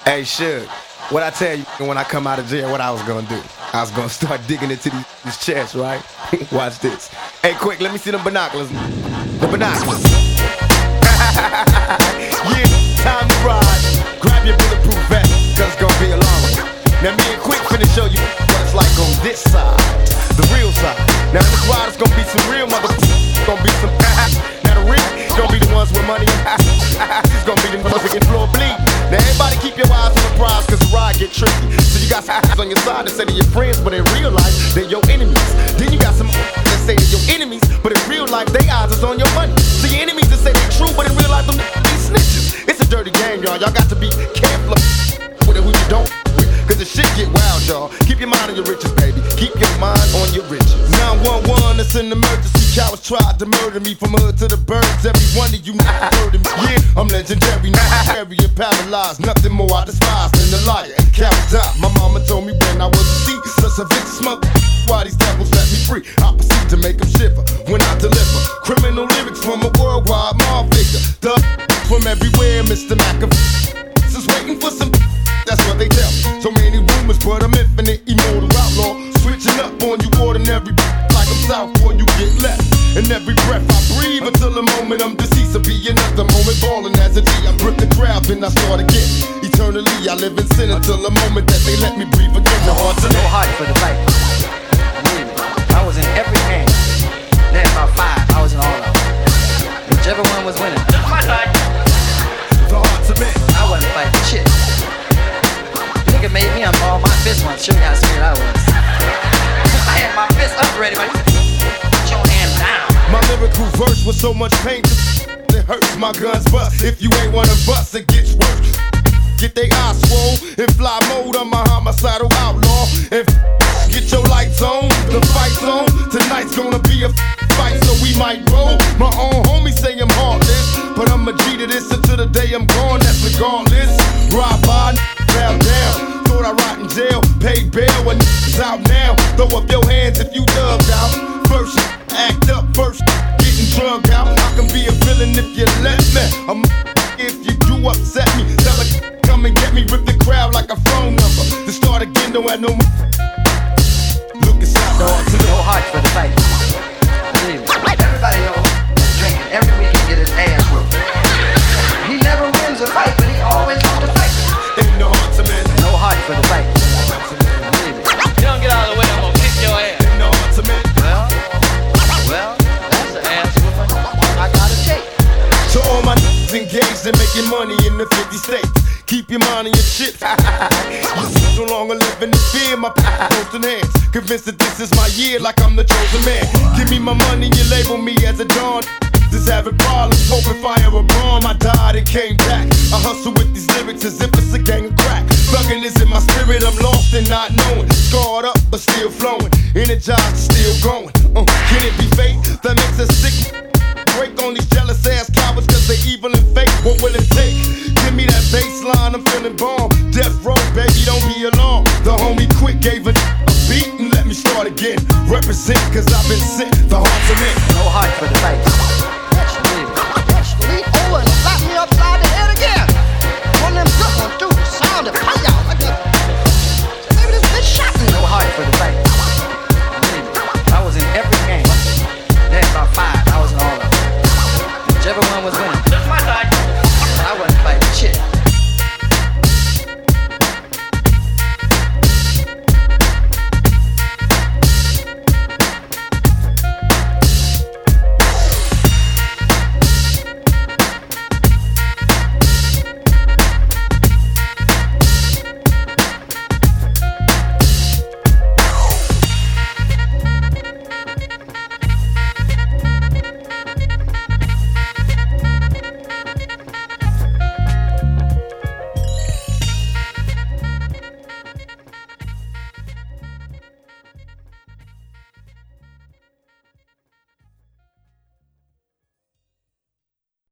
Hey, Suge, what I tell you when I come out of jail, what I was gonna do? I was gonna start digging into these chests, right? Watch this. Hey, quick, let me see them binoculars. The binoculars. Yeah, time to ride. Grab your bulletproof vest, cause it's gonna be a long one. Now me and Quick finna show you what it's like on this side, the real side. Now this ride is gonna be some real motherfuckers. Gonna be some now the real gonna be the ones with money. It's gonna be the motherfucking floor bleed. Now everybody keep your eyes on the prize, cause the ride get tricky. So you got some on your side that say they're your friends, but in real life they're your enemies. Then you got some that say they're your enemies, but in real life they eyes is on your money. So your enemies that say they're true, but in real life them snitches. It's a dirty game, y'all. Y'all got to be careful with who you don't with, cause the shit get wild, y'all. Keep your mind on your riches, baby. Keep your mind on your riches. 911, it's an emergency. Cowards tried to murder me from hood to the birds. Every one of you heard of me. Yeah, I'm legendary, not scary and paralyzed. Nothing more I despise than a liar and coward die. My mama told me when I was a seed, such a vicious smoke. Why these devils let me free? I proceed to make them shiver when I deliver criminal lyrics from a worldwide mob figure. The from everywhere, Mr. McAfee. Just waiting for some. That's what they tell me. So many rumors, but I'm infinite, immortal outlaw. Switching up on you ordinary, like I'm Southpaw, you get left. And every breath I breathe until the moment I'm deceased. Will be another moment balling as a G. I rip the crowd, then I start again. Eternally, I live in sin until the moment that they let me breathe again. No heart for the fight. I was in every game. Then about 5, I was in all of them. Whichever one was winning. My side. The heart to men. I wasn't fighting shit. Nigga made me unball my fist once. Show you how scared I was. I had my fist up ready, but put your hand down. My lyrical verse was so much pain it hurts. My guns bust. If you ain't one of us, it gets worse. Get they eyes swole. In fly mode, I'm a homicidal outlaw. And get your lights on, the fight's on. Tonight's gonna be a fight, so we might roll. My own homies say I'm heartless, but I'm a G to this until the day I'm gone. That's regardless. Ride by, bow down. Thought I rot in jail, paid bail when it's out now. Throw up your hands if you dubbed out. First, act up. First, getting drugged out. I can be a villain if you let me. I'm if you do upset me. Tell a come and get me. Rip the crowd like a phone number. To start again, don't have no more. Look inside. No heart for the fight. Everybody knows drinking every week he get his ass whooped. He never wins a fight, but he always wants to fight. Ain't no heart to man. No heart for the fight. You don't get out of the way, I'm gonna kick your ass. Ain't no heart to man. Well, that's an ass whooping I gotta take. So all my engaged in making money in the 50 states. Keep your mind on your chips. You no longer live in the fear. My posting hands, convinced that this is my year, like I'm the chosen man. Give me my money, you label me as a dawn. Just having problems, hoping fire a bomb. I died and came back. I hustle with these lyrics as if it's a gang of crack. Thuggin' is in my spirit, I'm lost and not knowing. Scarred up but still flowing, energized, still going. Can it be fate that makes us sick? Break on these jealous ass cowards cause they evil and fake. What will it take? Give me that bass line, I'm feeling bomb. Death row, baby, don't be alarmed. The homie Quick gave a beat and let me start again. Represent cause I've been sent. The heart's a man. No heart for the fight.